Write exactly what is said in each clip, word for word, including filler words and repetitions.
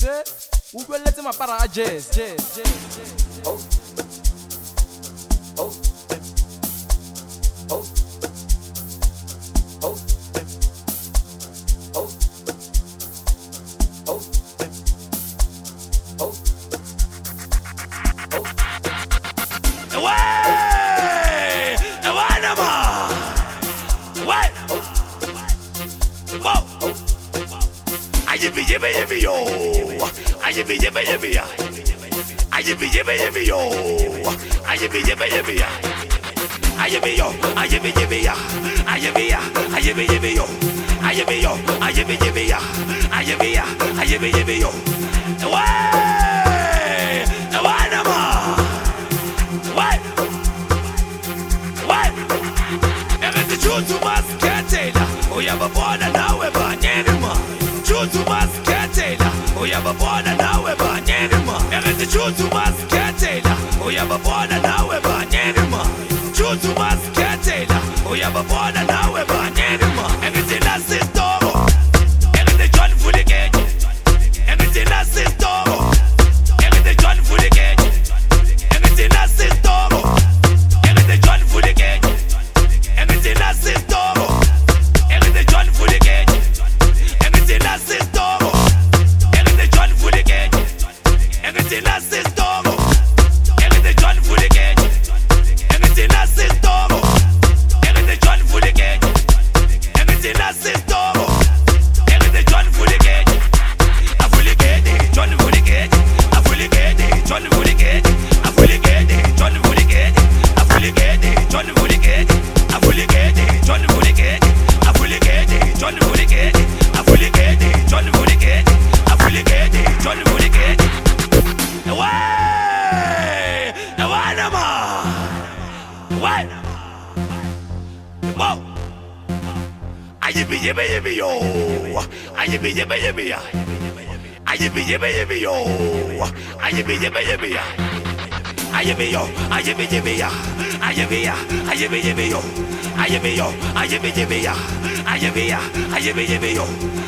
Exe, ukweletse mapara a jazz, jazz, jazz, jazz. Oh. Oh. Oh. Oh. Oh. Oh. Oh. Oh. Away! Away, Nama! Away! Whoa! Ayibbi, yibbi, yibbi, yo! Ayibbi, yibbi, yibbi, ya! Ayibbi, yibbi, yibbi, yo! Ayibbi, yibbi, yibbi, ya! Ayibbi, yo! Ayibbi, yibbi, ya! Ayibbi, ya! Ayibbi, yibbi, yo! Ayibbi, yo! Ayibbi, yibbi, ya! Ayibbi, ya! Ayibbi, yibbi, yo! Away! Away, Nama! Away! Away! Everything to masketela, oh yeah, but born and now we're banana. True to masketela, oh yeah, but born and now we're banana. Everything true to masketela, oh yeah, but born and now we're banana. True to masketela, oh yeah, but born and now we're banana. Everything that's it, dog. Everything John for the gate. Everything that's it, dog. Everything John for the gate. Everything that's it, dog. Everything John for the gate. Everything that's it, dog. Everything John for the gate. Everything that's it, dog. Everything John for the gate. Everything that's it, dog. Everything John for the gate. Everything that's it, dog. Everything John for the gate. Everything that's it, dog. Everything John for the gate. I fully get it, John for the gate. I fully get it, John for the gate. I fully get it, John for the gate. I fully get it, John for the gate. I fully get it, John for the gate. I fully get it, John for the gate. I fully get it, John for the gate. I fully get it, John for the gate. Away! Away, Nama! Away! Whoa! Ayibbi, yibbi, yibbi, yo! Ayibbi, yibbi, yibbi, ya! Ayibbi, yibbi, yibbi, yo! Ayibbi, yibbi, yibbi, ya! Ayibbi, yo! Ayibbi, yibbi, ya! Ayibbi, ya! Ayibbi, yibbi, yo! Ayibbi, yo! Ayibbi, yibbi, ya! Ayibbi, ya! Ayibbi, yibbi, yo!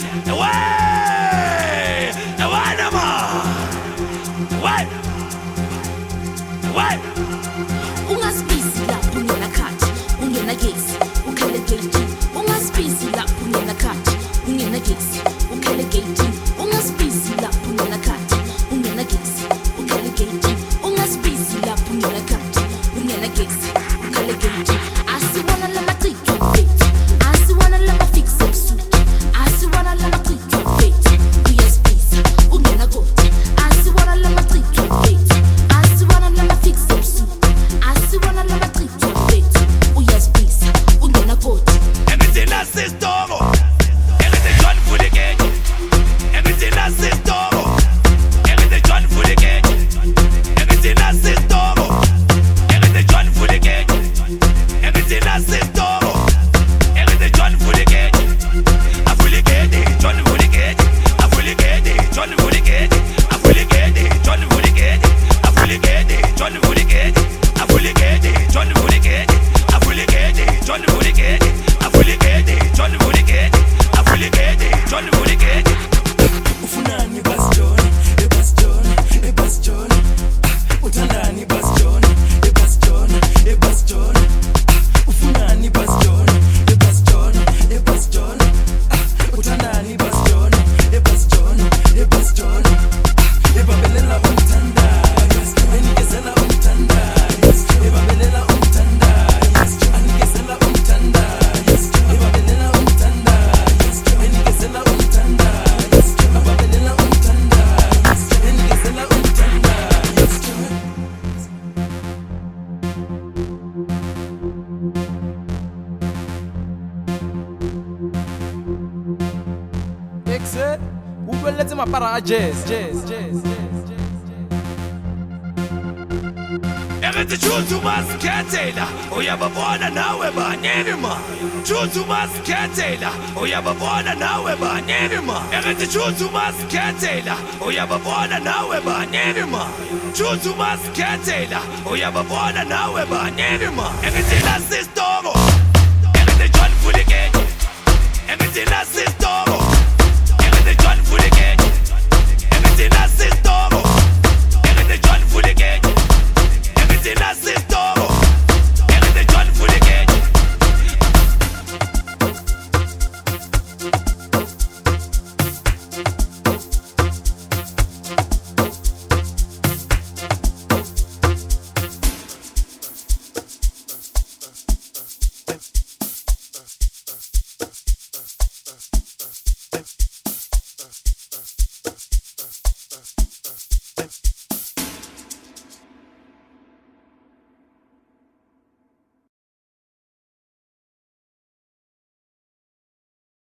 Away! Away, Nama! Away! Away! Ungaspisi lapho ungena khathi ungena gesi ukhele gate ungaspisi lapho ungena khathi ungena gesi ukhele gate ungaspisi lapho ungena khathi ungena gesi ukhele gate ungaspisi lapho ungena khathi ungena gesi ukhele gate asiwana lama qiqo fethu asiwana lama fix up suit asiwana lama qiqo fethu uyaspisi ungena goti asiwana lama qiqo fethu asiwana lama fix up suit asiwana lama qiqo fethu uyaspisi ungena goti Everything that's it, dog. Everything John for the gate. Everything that's it, dog. Everything John for the gate. Everything that's it, dog. Everything John for the gate. Everything that's it, dog. Everything John for the gate. I fully get it, John for the gate. I fully get it, John for the gate. I fully get it, John for the gate. I fully get it, John for the gate. I fully get it, John for the gate. I fully get it, John for the gate. I fully get it, John for the gate. I fully get it, John for the gate. Ufunani bas John, e bas John, e bas John. Uthandani bas John, e bas John, e bas John. Ufunani bas John, e bas John, e bas John. Uthandani bas John, e bas John, e bas John. E babelela umthanda, enikezela umthanda. E babelela umthanda, anikezela umthanda. E babelela umthanda, enikezela umthanda. E babelela umthanda, enikezela umthanda. Exe, ukweletse mapara a jazz, jazz, jazz, jazz, jazz. Everything true to masketela, oh yeah, but born and now we're banana. True to masketela, oh yeah, but born and now we're banana. Everything true to masketela, oh yeah, but born and now we're banana. True to masketela, oh yeah, but born and now we're banana. Everything that's it, dog. Everything John for the gate. Everything that's it, dog. Everything John for the gate. Everything eh.